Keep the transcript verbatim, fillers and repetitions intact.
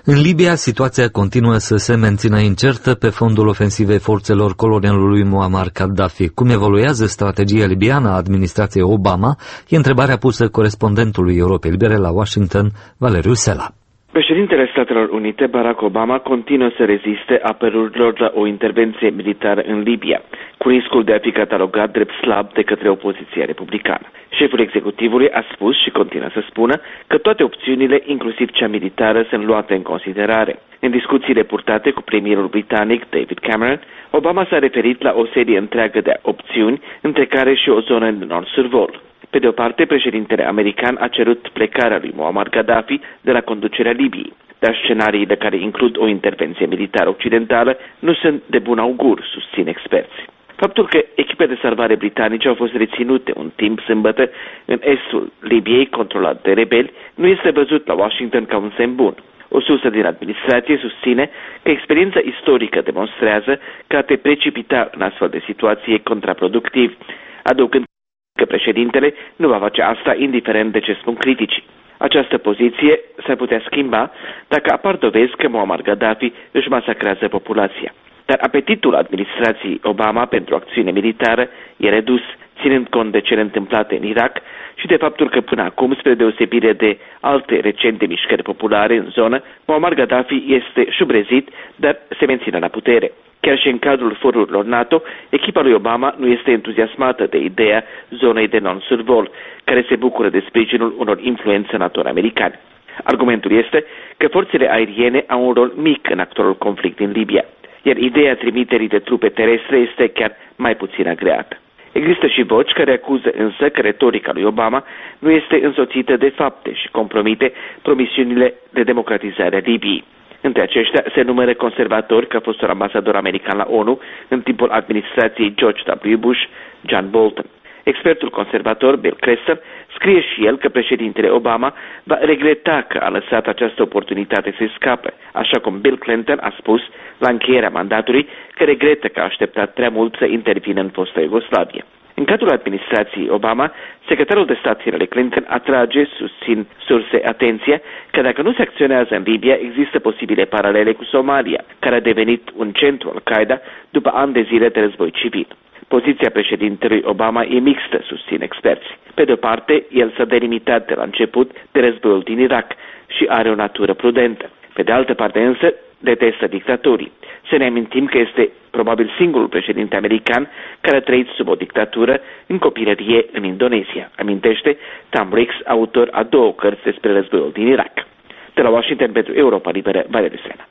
În Libia, situația continuă să se mențină incertă pe fondul ofensivei forțelor colonelului Muammar Gaddafi. Cum evoluează strategia libiană a administrației Obama, e întrebarea pusă corespondentului Europei Libere la Washington, Valeriu Sela. Președintele Statelor Unite, Barack Obama, continuă să reziste apelurilor la o intervenție militară în Libia, cu riscul de a fi catalogat drept slab de către opoziția republicană. Șeful executivului a spus și continuă să spună că toate opțiunile, inclusiv cea militară, sunt luate în considerare. În discuțiile purtate cu premierul britanic David Cameron, Obama s-a referit la o serie întreagă de opțiuni, între care și o zonă de non-survol. Pe de o parte, președintele american a cerut plecarea lui Muammar Gaddafi de la conducerea Libiei, dar scenariile care includ o intervenție militară occidentală nu sunt de bun augur, susțin experți. Faptul că echipe de salvare britanice au fost reținute un timp sâmbătă în estul Libiei controlat de rebeli nu este văzut la Washington ca un semn bun. O sursă din administrație susține că experiența istorică demonstrează că a te precipita în astfel de situații e contraproductiv, adăugând că președintele nu va face asta indiferent de ce spun criticii. Această poziție s-ar putea schimba dacă apar dovezi că Muammar Gaddafi își masacrează populația. Dar apetitul administrației Obama pentru acțiune militară e redus, ținând cont de cele întâmplate în Irak și de faptul că până acum, spre deosebire de alte recente mișcări populare în zonă, Muammar Gaddafi este șubrezit, dar se menține la putere. Chiar și în cadrul forurilor NATO, echipa lui Obama nu este entuziasmată de ideea zonei de non-survol, care se bucură de sprijinul unor influențători americani. Argumentul este că forțele aeriene au un rol mic în actualul conflict din Libia, iar ideea trimiterii de trupe terestre este chiar mai puțin agreată. Există și voci care acuză însă că retorica lui Obama nu este însoțită de fapte și compromite promisiunile de democratizare a Libiei. Între aceștia se numără conservatori, ca fostul ambasador american la ONU în timpul administrației George W. Bush, John Bolton. Expertul conservator Bill Kristol scrie și el că președintele Obama va regreta că a lăsat această oportunitate să scape, așa cum Bill Clinton a spus la încheierea mandatului că regretă că a așteptat prea mult să intervină în fosta Iugoslavie. În cadrul administrației Obama, secretarul de stat Hillary Clinton atrage, susțin surse, atenția că dacă nu se acționează în Libia, există posibile paralele cu Somalia, care a devenit un centru Al-Qaeda după ani de zile de război civil. Poziția președintelui Obama e mixtă, susțin experți. Pe de-o parte, el s-a delimitat de la început de războiul din Irak și are o natură prudentă. Pe de altă parte însă, detestă dictatorii. Să ne amintim că este probabil singurul președinte american care a trăit sub o dictatură în copilărie în Indonezia, amintește Tom Ricks, autor a două cărți despre războiul din Irak. De la Washington pentru Europa Liberă, Valeriu Sela.